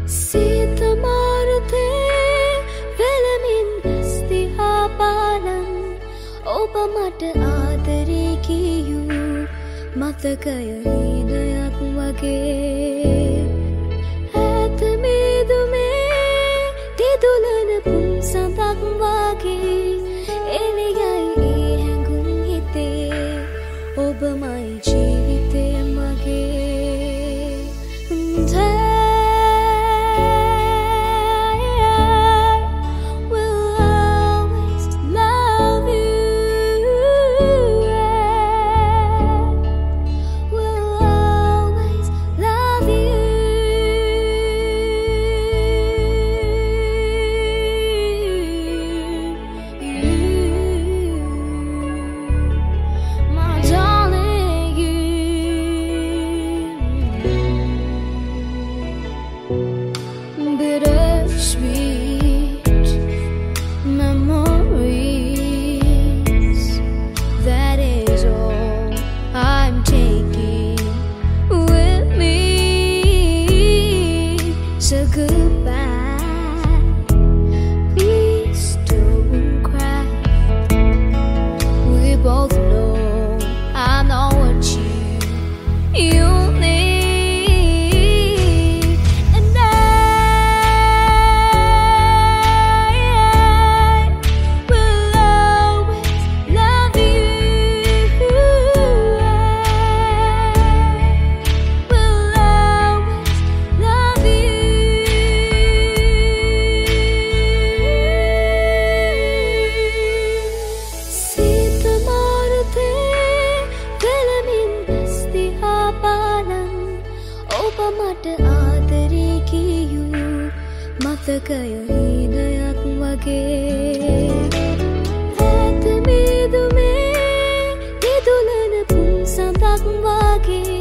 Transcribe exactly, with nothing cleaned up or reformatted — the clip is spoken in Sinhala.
සීතමාරුතේ වෙලමින් ස්තිහා පාලන් ඔබ මට ආදරේ කියූ මතකය හීනයක් වගේ ඈත මීදුමේ දිදුලන පුන් සඳක් වගේ එළියයි ඒ හැඟුම් හිතේ ඔබමයි ජීවිතය මගේ bittersweet memories. That is all I'm taking with me. So goodbye, please don't cry. We both know I know what you you need. ඔබ මට ආදරේ කියූ මතකය හීනයක් වගේ ඈත මීදුමේ දිදුලන පුන් සඳක් වගේ